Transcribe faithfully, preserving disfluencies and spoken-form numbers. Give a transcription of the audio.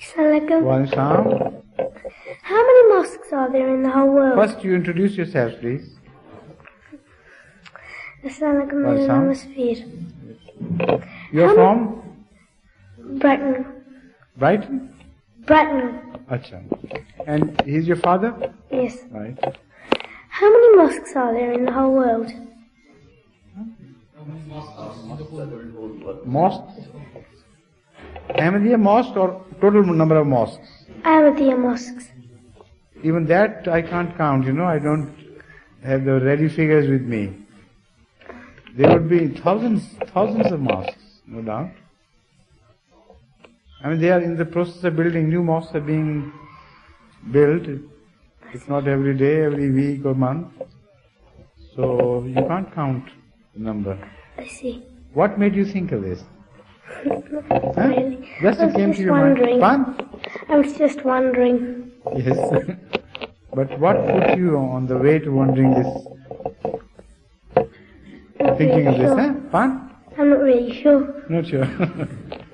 Assalamualaikum. Wa alaikum salam. How many mosques are there in the whole world? First you introduce yourself, please. Assalamualaikum. Wa My alaikum name is Veer. You're How from Brighton. Brighton? Brighton. Acha. And he's your father? Yes. Right. How many mosques are there in the whole world? Mosques? Ahmadiyya mosque or total number of mosques? Ahmadiyya mosques. Even that I can't count, you know, I don't have the ready figures with me. There would be thousands, thousands of mosques, no doubt. I mean, they are in the process of building, new mosques are being built, if not every day, every week or month. So, you can't count the number. I see. What made you think of this? Not Huh? really. Just I it was came just to your wondering. mind. Fun? I was just wondering. Yes. But what put you on the way to wondering this, Not thinking really of this, sure. huh? Fun? I'm not really sure. Not sure.